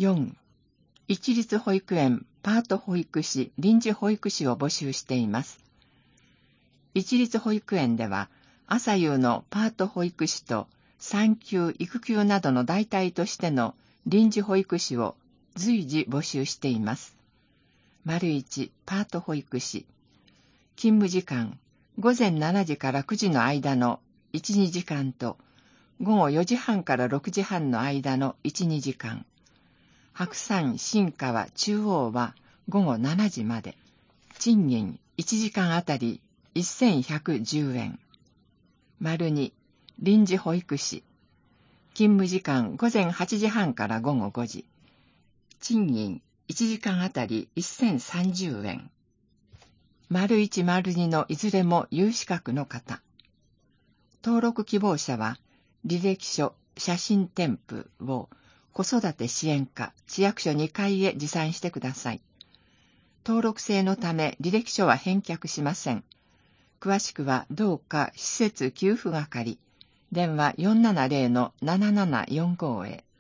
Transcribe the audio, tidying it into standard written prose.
4、一律保育園パート保育士、臨時保育士を募集しています。一律保育園では、朝夕のパート保育士と産休・育休などの代替としての臨時保育士を随時募集しています。1、パート保育士。勤務時間、午前7時から9時の間の1、2時間と、午後4時半から6時半の間の1、2時間。白山、新川、中央は午後7時まで。賃金1時間あたり1110円。2、臨時保育士。勤務時間午前8時半から午後5時。賃金1時間あたり1030円。1、2のいずれも有資格の方。登録希望者は、履歴書、写真添付を子育て支援課、市役所2階へ持参してください。登録制のため履歴書は返却しません。詳しくは同課施設給付係、電話470-7745へ。